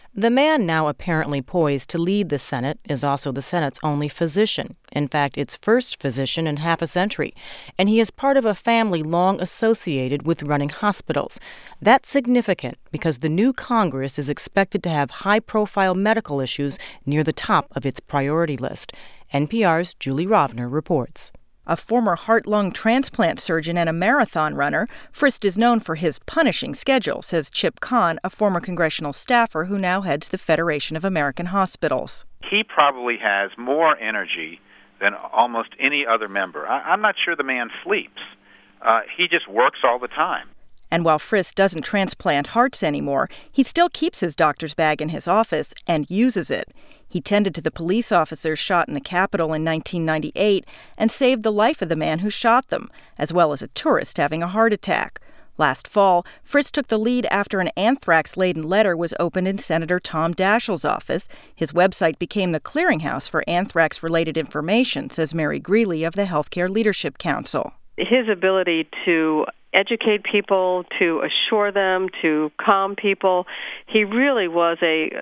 The man now apparently poised to lead the Senate is also the Senate's only physician. In fact, its first physician in half a century. And he is part of a family long associated with running hospitals. That's significant because the new Congress is expected to have high-profile medical issues near the top of its priority list. NPR's Julie Rovner reports. A former heart-lung transplant surgeon and a marathon runner, Frist is known for his punishing schedule, says Chip Kahn, a former congressional staffer who now heads the Federation of American Hospitals. He probably has more energy than almost any other member. I'm not sure the man sleeps. He just works all the time. And while Frist doesn't transplant hearts anymore, he still keeps his doctor's bag in his office and uses it. He tended to the police officers shot in the Capitol in 1998 and saved the life of the man who shot them, as well as a tourist having a heart attack. Last fall, Frist took the lead after an anthrax-laden letter was opened in Senator Tom Daschle's office. His website became the clearinghouse for anthrax-related information, says Mary Greeley of the Healthcare Leadership Council. His ability to educate people, to assure them, to calm people. He really was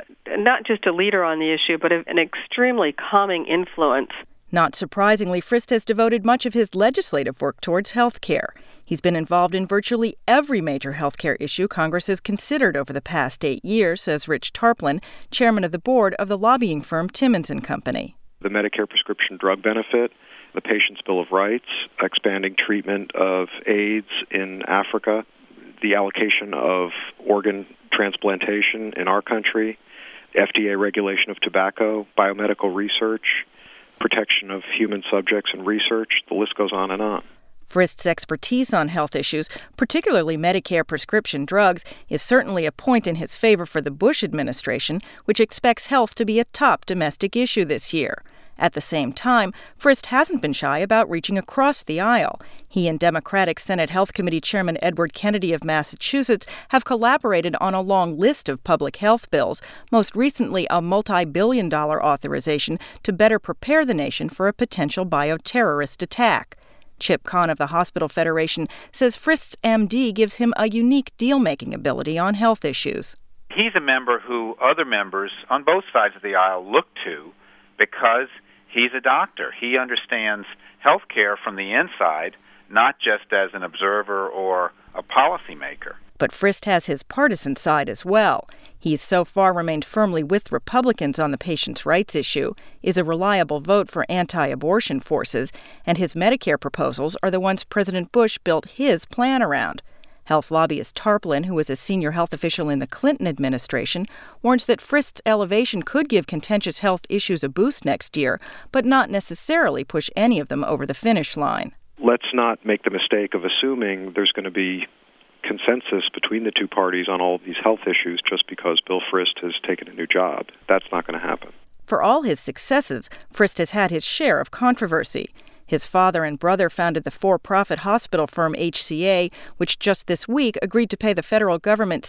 not just a leader on the issue, but an extremely calming influence. Not surprisingly, Frist has devoted much of his legislative work towards health care. He's been involved in virtually every major health care issue Congress has considered over the past 8 years, says Rich Tarplin, chairman of the board of the lobbying firm Timmons & Company. The Medicare prescription drug benefit, the Patient's Bill of Rights, expanding treatment of AIDS in Africa, the allocation of organ transplantation in our country, FDA regulation of tobacco, biomedical research, protection of human subjects and research. The list goes on and on. Frist's expertise on health issues, particularly Medicare prescription drugs, is certainly a point in his favor for the Bush administration, which expects health to be a top domestic issue this year. At the same time, Frist hasn't been shy about reaching across the aisle. He and Democratic Senate Health Committee Chairman Edward Kennedy of Massachusetts have collaborated on a long list of public health bills, most recently a multi-billion-dollar authorization to better prepare the nation for a potential bioterrorist attack. Chip Kahn of the Hospital Federation says Frist's MD gives him a unique deal-making ability on health issues. He's a member who other members on both sides of the aisle look to because he's a doctor. He understands health care from the inside, not just as an observer or a policymaker. But Frist has his partisan side as well. He's so far remained firmly with Republicans on the patients' rights issue, is a reliable vote for anti-abortion forces, and his Medicare proposals are the ones President Bush built his plan around. Health lobbyist Tarplin, who was a senior health official in the Clinton administration, warns that Frist's elevation could give contentious health issues a boost next year, but not necessarily push any of them over the finish line. Let's not make the mistake of assuming there's going to be consensus between the two parties on all of these health issues just because Bill Frist has taken a new job. That's not going to happen. For all his successes, Frist has had his share of controversy. His father and brother founded the for-profit hospital firm HCA, which just this week agreed to pay the federal government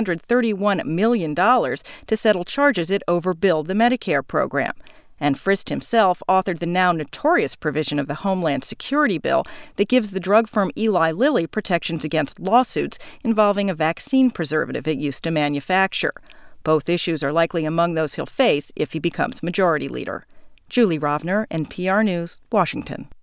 $631 million to settle charges it overbilled the Medicare program. And Frist himself authored the now notorious provision of the Homeland Security Bill that gives the drug firm Eli Lilly protections against lawsuits involving a vaccine preservative it used to manufacture. Both issues are likely among those he'll face if he becomes majority leader. Julie Rovner, NPR News, Washington.